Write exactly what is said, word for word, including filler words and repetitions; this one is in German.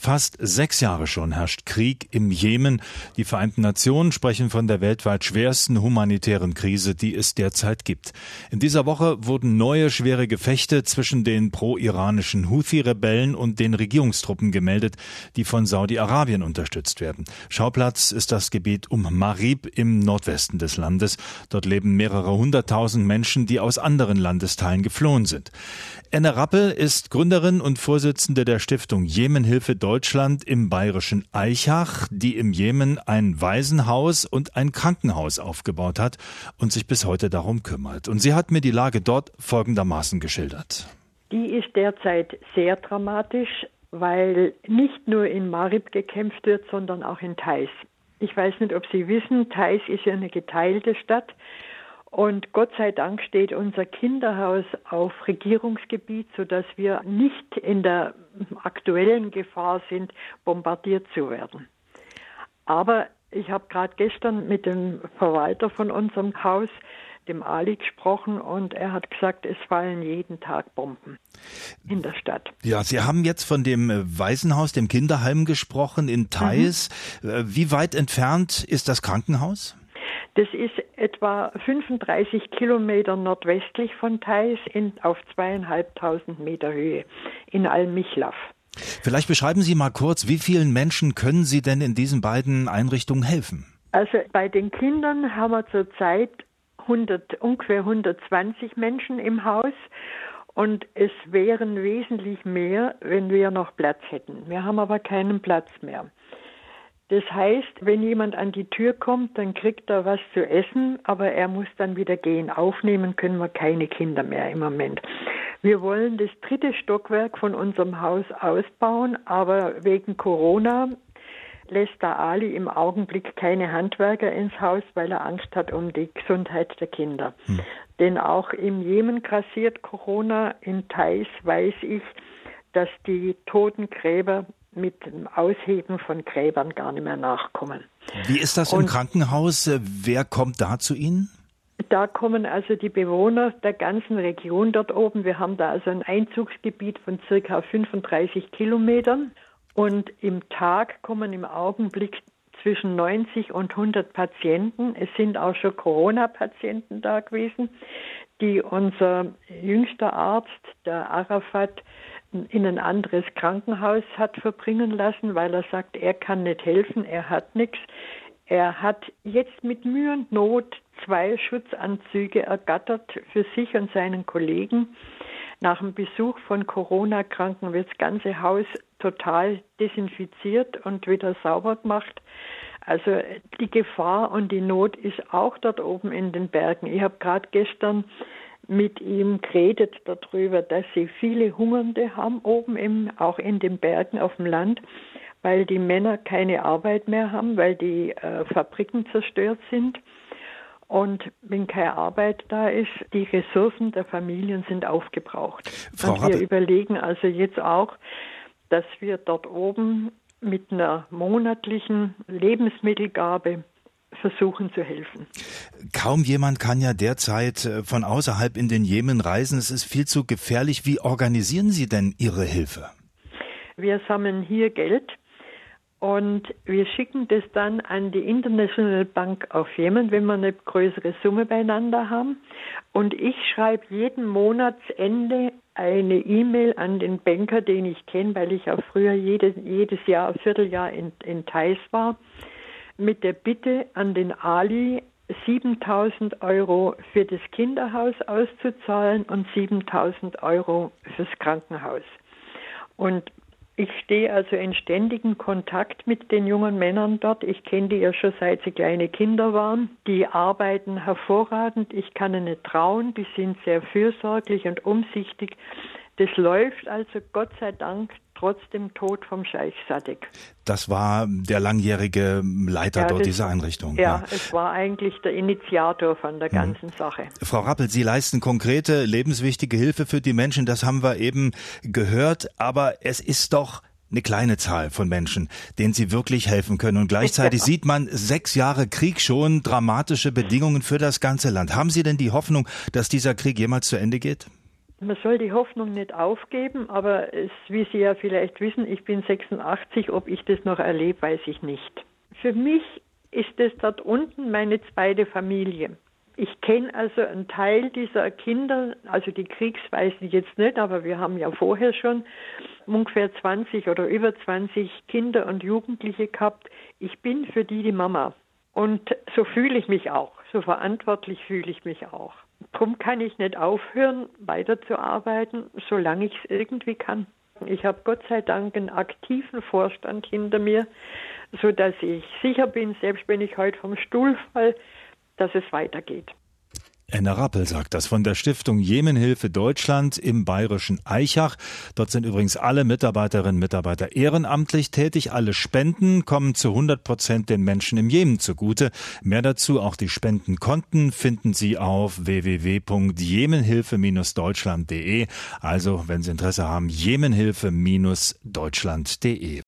Fast sechs Jahre schon herrscht Krieg im Jemen. Die Vereinten Nationen sprechen von der weltweit schwersten humanitären Krise, die es derzeit gibt. In dieser Woche wurden neue schwere Gefechte zwischen den pro-iranischen Houthi-Rebellen und den Regierungstruppen gemeldet, die von Saudi-Arabien unterstützt werden. Schauplatz ist das Gebiet um Marib im Nordwesten des Landes. Dort leben mehrere hunderttausend Menschen, die aus anderen Landesteilen geflohen sind. Enne Rappel ist Gründerin und Vorsitzende der Stiftung Jemenhilfe Deutschland im bayerischen Aichach, die im Jemen ein Waisenhaus und ein Krankenhaus aufgebaut hat und sich bis heute darum kümmert. Und sie hat mir die Lage dort folgendermaßen geschildert. Die ist derzeit sehr dramatisch, weil nicht nur in Marib gekämpft wird, sondern auch in Taiz. Ich weiß nicht, ob Sie wissen, Taiz ist ja eine geteilte Stadt. Und Gott sei Dank steht unser Kinderhaus auf Regierungsgebiet, sodass wir nicht in der aktuellen Gefahr sind, bombardiert zu werden. Aber ich habe gerade gestern mit dem Verwalter von unserem Haus, dem Ali, gesprochen und er hat gesagt, es fallen jeden Tag Bomben in der Stadt. Ja, Sie haben jetzt von dem Waisenhaus, dem Kinderheim gesprochen in Taiz. Mhm. Wie weit entfernt ist das Krankenhaus? Das ist etwa fünfunddreißig Kilometer nordwestlich von Taiz in, auf zweieinhalbtausend Meter Höhe in Al-Michlaf. Vielleicht beschreiben Sie mal kurz, wie vielen Menschen können Sie denn in diesen beiden Einrichtungen helfen? Also bei den Kindern haben wir zurzeit hundert, ungefähr hundertzwanzig Menschen im Haus und es wären wesentlich mehr, wenn wir noch Platz hätten. Wir haben aber keinen Platz mehr. Das heißt, wenn jemand an die Tür kommt, dann kriegt er was zu essen, aber er muss dann wieder gehen. Aufnehmen können wir keine Kinder mehr im Moment. Wir wollen das dritte Stockwerk von unserem Haus ausbauen, aber wegen Corona lässt der Ali im Augenblick keine Handwerker ins Haus, weil er Angst hat um die Gesundheit der Kinder. Hm. Denn auch im Jemen grassiert Corona. In Taiz weiß ich, dass die Totengräber mit dem Ausheben von Gräbern gar nicht mehr nachkommen. Wie ist das im Und Krankenhaus? Wer kommt da zu Ihnen? Da kommen also die Bewohner der ganzen Region dort oben. Wir haben da also ein Einzugsgebiet von circa fünfunddreißig Kilometern. Und im Tag kommen im Augenblick zwischen neunzig und hundert Patienten. Es sind auch schon Corona-Patienten da gewesen, die unser jüngster Arzt, der Arafat, in ein anderes Krankenhaus hat verbringen lassen, weil er sagt, er kann nicht helfen, er hat nichts. Er hat jetzt mit Mühe und Not zwei Schutzanzüge ergattert für sich und seinen Kollegen. Nach dem Besuch von Corona-Kranken wird das ganze Haus total desinfiziert und wieder sauber gemacht. Also die Gefahr und die Not ist auch dort oben in den Bergen. Ich habe gerade gestern mit ihm geredet darüber, dass sie viele Hungernde haben oben im, auch in den Bergen auf dem Land, weil die Männer keine Arbeit mehr haben, weil die äh, Fabriken zerstört sind. Und wenn keine Arbeit da ist, die Ressourcen der Familien sind aufgebraucht. Frau Und wir Rappel. überlegen also jetzt auch, dass wir dort oben mit einer monatlichen Lebensmittelgabe versuchen zu helfen. Kaum jemand kann ja derzeit von außerhalb in den Jemen reisen. Es ist viel zu gefährlich. Wie organisieren Sie denn Ihre Hilfe? Wir sammeln hier Geld und wir schicken das dann an die International Bank auf Jemen, wenn wir eine größere Summe beieinander haben. Und ich schreibe jeden Monatsende eine E-Mail an den Banker, den ich kenne, weil ich auch früher jedes, jedes Jahr, ein Vierteljahr in, in Taiz war, mit der Bitte an den Ali, siebentausend Euro für das Kinderhaus auszuzahlen und siebentausend Euro fürs Krankenhaus. Und ich stehe also in ständigem Kontakt mit den jungen Männern dort. Ich kenne die ja schon seit sie kleine Kinder waren. Die arbeiten hervorragend. Ich kann ihnen trauen. Die sind sehr fürsorglich und umsichtig. Das läuft also Gott sei Dank trotz dem Tod vom Scheich Sadek. Das war der langjährige Leiter ja, dort dieser Einrichtung. Ja, ja, es war eigentlich der Initiator von der ganzen mhm. Sache. Frau Rappel, Sie leisten konkrete, lebenswichtige Hilfe für die Menschen, das haben wir eben gehört, aber es ist doch eine kleine Zahl von Menschen, denen Sie wirklich helfen können. Und gleichzeitig ja. sieht man sechs Jahre Krieg schon, dramatische Bedingungen für das ganze Land. Haben Sie denn die Hoffnung, dass dieser Krieg jemals zu Ende geht? Man soll die Hoffnung nicht aufgeben, aber es, wie Sie ja vielleicht wissen, ich bin sechsundachtzig, ob ich das noch erlebe, weiß ich nicht. Für mich ist es dort unten meine zweite Familie. Ich kenne also einen Teil dieser Kinder, also die Kriegsweisen jetzt nicht, aber wir haben ja vorher schon ungefähr zwanzig oder über zwanzig Kinder und Jugendliche gehabt. Ich bin für die die Mama. Und so fühle ich mich auch, so verantwortlich fühle ich mich auch. Darum kann ich nicht aufhören, weiterzuarbeiten, solange ich es irgendwie kann. Ich habe Gott sei Dank einen aktiven Vorstand hinter mir, sodass ich sicher bin, selbst wenn ich heute vom Stuhl falle, dass es weitergeht. Enna Rappel sagt das von der Stiftung Jemenhilfe Deutschland im bayerischen Aichach. Dort sind übrigens alle Mitarbeiterinnen und Mitarbeiter ehrenamtlich tätig. Alle Spenden kommen zu hundert Prozent den Menschen im Jemen zugute. Mehr dazu, auch die Spendenkonten, finden Sie auf w w w punkt jemenhilfe Bindestrich deutschland punkt de. Also, wenn Sie Interesse haben, jemenhilfe Bindestrich deutschland punkt de.